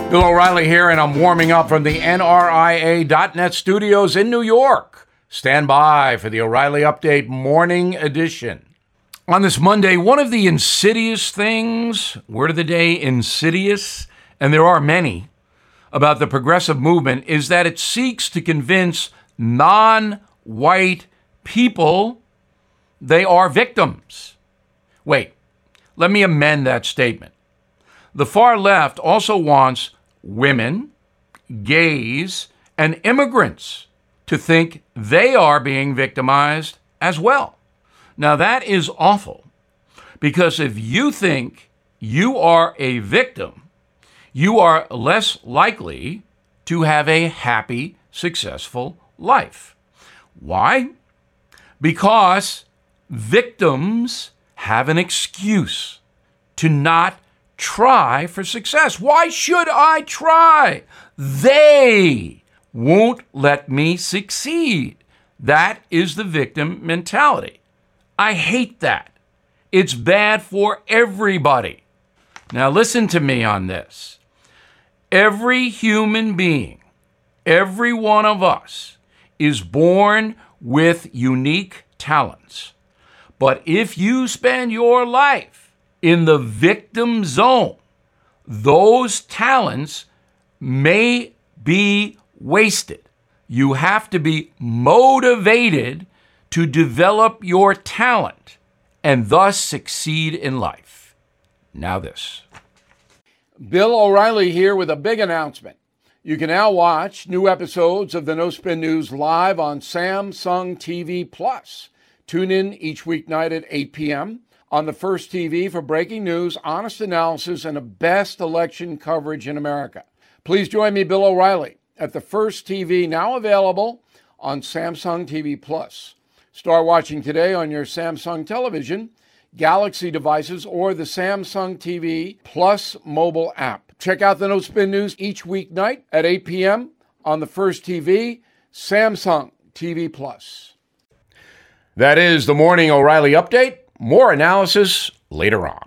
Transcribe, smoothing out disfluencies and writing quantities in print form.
Bill O'Reilly here, and I'm warming up from the NRIA.net studios in New York. Stand by for the O'Reilly Update Morning Edition. On this Monday, one of the insidious things, word of the day, insidious, and there are many, about the progressive movement is that it seeks to convince non-white people they are victims. Wait, let me amend that statement. The far left also wants women, gays, and immigrants to think they are being victimized as well. Now, that is awful, because if you think you are a victim, you are less likely to have a happy, successful life. Why? Because victims have an excuse to not try for success. Why should I try? They won't let me succeed. That is the victim mentality. I hate that. It's bad for everybody. Now listen to me on this. Every human being, every one of us, is born with unique talents. But if you spend your life in the victim zone, those talents may be wasted. You have to be motivated to develop your talent and thus succeed in life. Now this. Bill O'Reilly here with a big announcement. You can now watch new episodes of the No Spin News live on Samsung TV Plus. Tune in each weeknight at 8 p.m. on the First TV for breaking news, honest analysis, and the best election coverage in America. Please join me, Bill O'Reilly, at the First TV, now available on Samsung TV Plus. Start watching today on your Samsung television, Galaxy devices, or the Samsung TV Plus mobile app. Check out the No Spin News each weeknight at 8 p.m. on the First TV, Samsung TV Plus. That is the Morning O'Reilly Update. More analysis later on.